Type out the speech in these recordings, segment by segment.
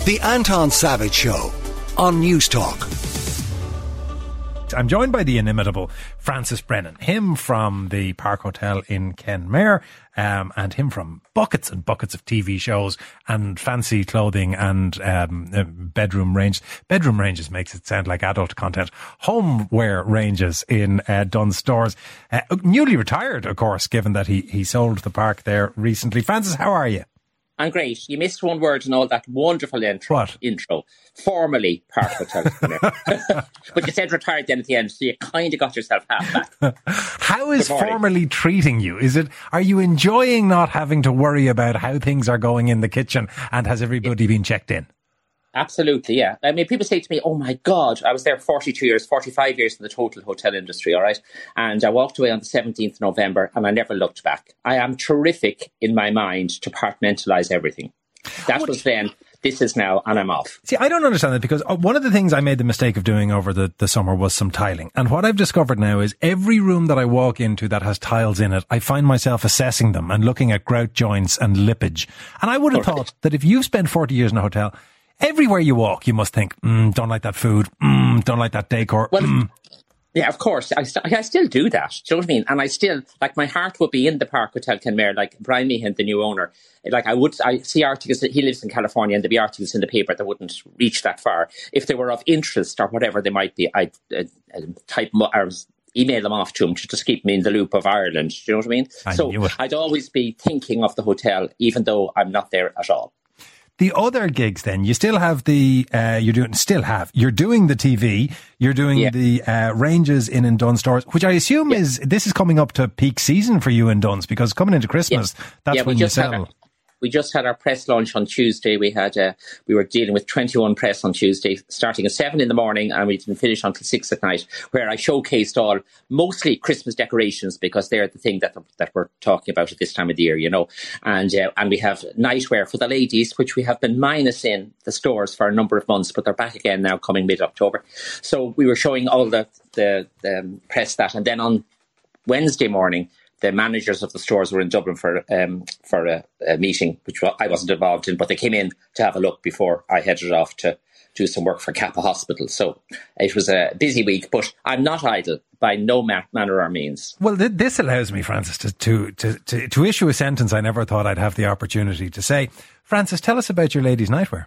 The Anton Savage Show on News Talk. I'm joined by the inimitable Francis Brennan, him from the Park Hotel in Kenmare, and him from buckets and buckets of TV shows and fancy clothing and bedroom range. Bedroom ranges makes it sound like adult content. Homeware ranges in Dunnes Stores. Newly retired, of course, given that he sold the park there recently. Francis, how are you? I'm great. You missed one word in all that wonderful intro. What? Formerly Park Hotel. But you said retired then at the end, so you kind of got yourself half back. How is formerly treating you? Are you enjoying not having to worry about how things are going in the kitchen, and has everybody been checked in? Absolutely, yeah. I mean, people say to me, oh my God, I was there 42 years, 45 years in the total hotel industry, all right? And I walked away on the 17th of November and I never looked back. I am terrific in my mind to compartmentalise everything. That was then, this is now, and I'm off. See, I don't understand that, because one of the things I made the mistake of doing over the summer was some tiling. And what I've discovered now is every room that I walk into that has tiles in it, I find myself assessing them and looking at grout joints and lippage. And I would have thought that if you've spent 40 years in a hotel, everywhere you walk, you must think, don't like that food, don't like that decor. Well, yeah, of course. I still do that. Do you know what I mean? And I still, like, my heart would be in the Park Hotel Kenmare, like Brian Meehan, the new owner. Like, I see articles that he lives in California, and there'd be articles in the paper that wouldn't reach that far. If they were of interest or whatever they might be, I'd type them or email them off to him to just keep me in the loop of Ireland. Do you know what I mean? I'd always be thinking of the hotel, even though I'm not there at all. The other gigs then, you still have you're doing the TV, you're doing the ranges in Dunnes Stores, which I assume this is coming up to peak season for you in Dunnes, because coming into Christmas, that's when you sell. We just had our press launch on Tuesday. We were dealing with 21 press on Tuesday, starting at 7 in the morning, and we didn't finish until 6 at night, where I showcased mostly Christmas decorations, because they're the thing that we're talking about at this time of the year, you know. And we have nightwear for the ladies, which we have been minus in the stores for a number of months, but they're back again now coming mid-October. So we were showing all the press that, and then on Wednesday morning, the managers of the stores were in Dublin for a meeting, which I wasn't involved in, but they came in to have a look before I headed off to do some work for Kappa Hospital. So it was a busy week, but I'm not idle by no manner or means. Well, this allows me, Francis, to issue a sentence I never thought I'd have the opportunity to say. Francis, tell us about your ladies' nightwear.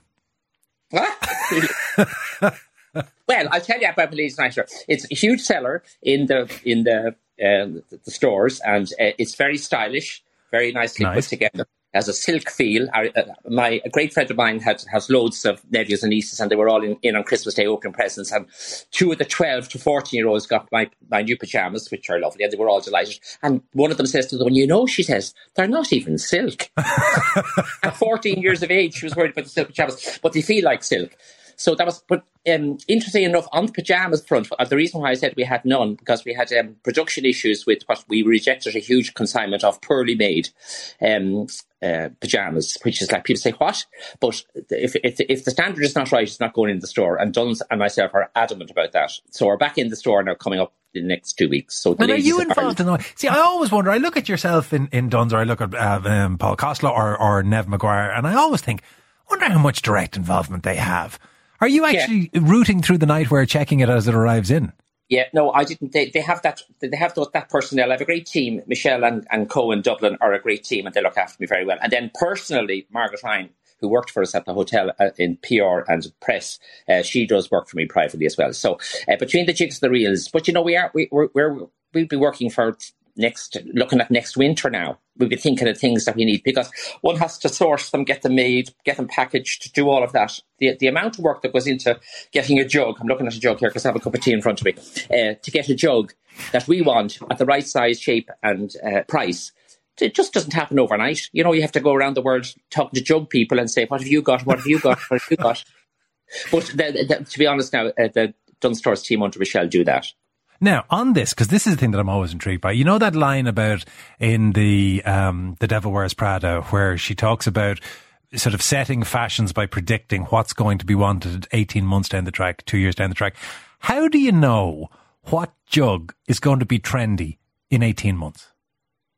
What? Well, I'll tell you about my ladies' nightwear. It's a huge seller in the stores, and it's very stylish, very nicely put together. It has a silk feel. A great friend of mine has loads of nephews and nieces, and they were all in on Christmas Day opening presents, and 2 of the 12 to 14-year-olds got my new pyjamas, which are lovely, and they were all delighted. And one of them says to the one, she says, they're not even silk. At 14 years of age, she was worried about the silk pyjamas, but they feel like silk. So that was, but interesting enough, on the pyjamas front, the reason why I said we had none, because we had production issues with what we rejected a huge consignment of poorly made pyjamas, which is like, people say, what? But if the standard is not right, it's not going in the store. And Dunnes and myself are adamant about that. So we're back in the store now, coming up in the next 2 weeks. So and are you involved in all? See, I always wonder, I look at yourself in Dunnes, or I look at Paul Costello or Nev Maguire, and I always think, wonder how much direct involvement they have. Are you actually rooting through the nightwear, checking it as it arrives in? Yeah, no, I didn't. They have that. They have that personnel. I have a great team. Michelle and Co in Dublin are a great team, and they look after me very well. And then personally, Margaret Ryan, who worked for us at the hotel in PR and press, she does work for me privately as well. So between the jigs and the reels, but you know, we'll be working for looking at next winter now. We'll be thinking of things that we need, because one has to source them, get them made, get them packaged, do all of that. The amount of work that goes into getting a jug, I'm looking at a jug here because I have a cup of tea in front of me, to get a jug that we want at the right size, shape and price. It just doesn't happen overnight. You know, you have to go around the world talking to jug people and say, what have you got? What have you got? What have you got? But to be honest now, the Dunnes Stores team under Michelle do that. Now, on this, because this is the thing that I'm always intrigued by, you know that line about in the Devil Wears Prada, where she talks about sort of setting fashions by predicting what's going to be wanted 18 months down the track, 2 years down the track. How do you know what jug is going to be trendy in 18 months?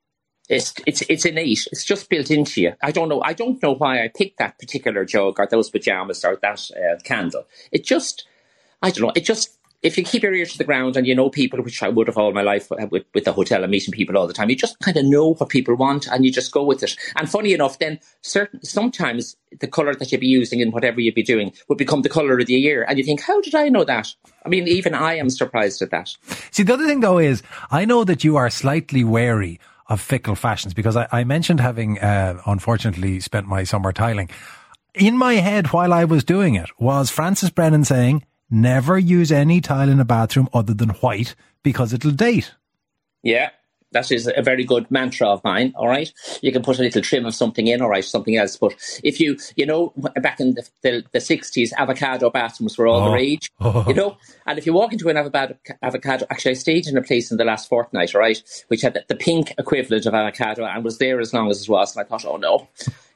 It's innate. It's just built into you. I don't know why I picked that particular jug or those pajamas or that candle. It just, I don't know. It just, if you keep your ear to the ground and you know people, which I would have all my life with the hotel and meeting people all the time, you just kind of know what people want and you just go with it. And funny enough, then sometimes the colour that you'd be using in whatever you'd be doing would become the colour of the year. And you think, how did I know that? I mean, even I am surprised at that. See, the other thing though is, I know that you are slightly wary of fickle fashions because I mentioned having, unfortunately, spent my summer tiling. In my head while I was doing it was Francis Brennan saying, never use any tile in a bathroom other than white because it'll date. Yeah, that is a very good mantra of mine, all right? You can put a little trim of something in, all right, something else. But if you know, back in the 60s, avocado bathrooms were all the rage, you know? And if you walk into an avocado, actually I stayed in a place in the last fortnight, all right, which had the pink equivalent of avocado and was there as long as it was. And I thought, oh no.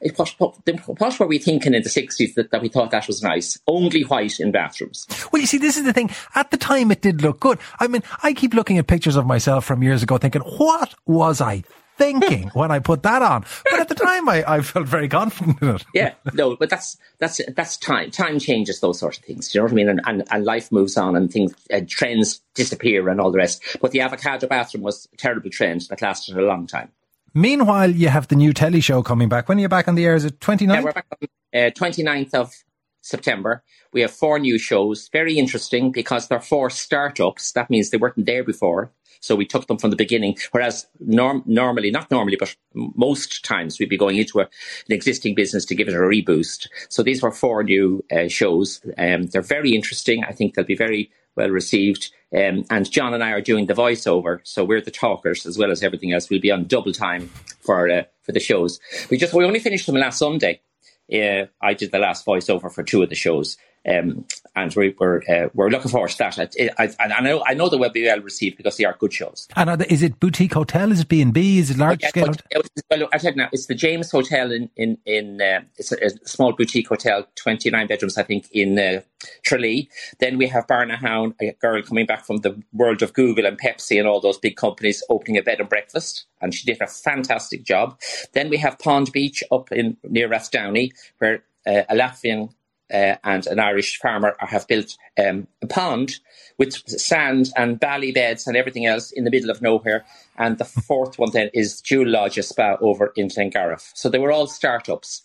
What were we thinking in the 60s that we thought that was nice? Only white in bathrooms. Well, you see, this is the thing. At the time, it did look good. I mean, I keep looking at pictures of myself from years ago thinking, what was I thinking when I put that on? But at the time, I felt very confident in it. Yeah, no, but that's time. Time changes those sort of things. Do you know what I mean? And life moves on and things, trends disappear and all the rest. But the avocado bathroom was a terrible trend that lasted a long time. Meanwhile, you have the new telly show coming back. When are you back on the air? Is it 29th? Yeah, we're back on 29th of September. We have 4 new shows. Very interesting because they're 4 startups. That means they weren't there before. So we took them from the beginning. Whereas not normally, but most times we'd be going into an existing business to give it a reboost. So these were 4 new shows. They're very interesting. I think they'll be very well received. And John and I are doing the voiceover, so we're the talkers as well as everything else. We'll be on double time for the shows. We only finished them last Sunday. I did the last voiceover for 2 of the shows, and we're looking forward to that. I know they will be well received because they are good shows. And is it boutique hotel? Is it B&B? Is it large scale? Well, I tell you now, it's the James Hotel in it's a small boutique hotel, 29 bedrooms, I think, in Tralee. Then we have Barnahound, a girl coming back from the world of Google and Pepsi and all those big companies, opening a bed and breakfast, and she did a fantastic job. Then we have Pond Beach up near Rathdowney, where a Latvian and an Irish farmer have built a pond with sand and bally beds and everything else in the middle of nowhere. And the 4th one then is Jewel Lodge Spa over in Glengariff. So they were all startups.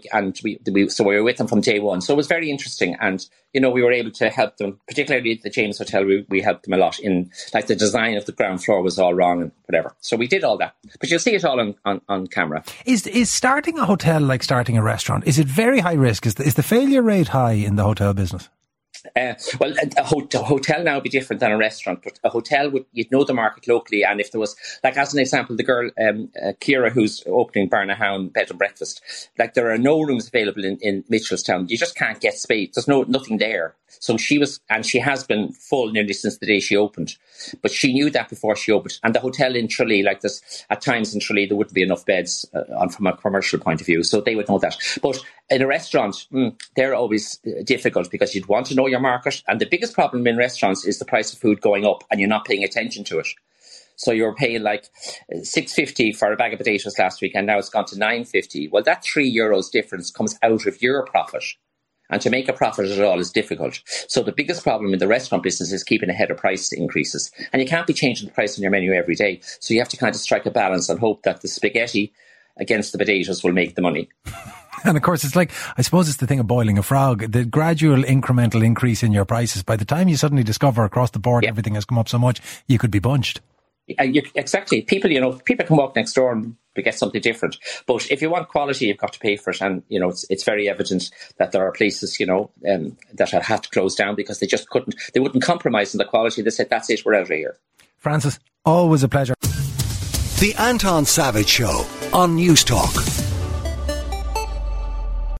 So we were with them from day one. So it was very interesting. And, you know, we were able to help them, particularly at the James Hotel. We helped them a lot in, like, the design of the ground floor was all wrong and whatever. So we did all that. But you'll see it all on camera. Is starting a hotel like starting a restaurant? Is it very high risk? Is the failure rate high in the hotel business? Well, a hotel now would be different than a restaurant, but a hotel you'd know the market locally. And if there was, like, as an example, the girl, Ciara, who's opening Barnahound Bed and Breakfast, like, there are no rooms available in Mitchelstown. You just can't get space. There's nothing there. So she has been full nearly since the day she opened. But she knew that before she opened. And the hotel in Tralee, like this, at times in Tralee, there wouldn't be enough beds from a commercial point of view. So they would know that. But in a restaurant, they're always difficult because you'd want to know your market. And the biggest problem in restaurants is the price of food going up and you're not paying attention to it. So you're paying like $6.50 for a bag of potatoes last week and now it's gone to $9.50. Well, that €3 difference comes out of your profit. And to make a profit at all is difficult. So the biggest problem in the restaurant business is keeping ahead of price increases. And you can't be changing the price on your menu every day. So you have to kind of strike a balance and hope that the spaghetti against the potatoes will make the money. And of course, it's like, I suppose it's the thing of boiling a frog, the gradual incremental increase in your prices. By the time you suddenly discover across the board everything has come up so much, you could be bunched. Exactly. People can walk next door and get something different. But if you want quality, you've got to pay for it. And, you know, it's very evident that there are places, you know, that have had to close down because they wouldn't compromise on the quality. They said, that's it, we're out of here. Francis, always a pleasure. The Anton Savage Show on News Talk.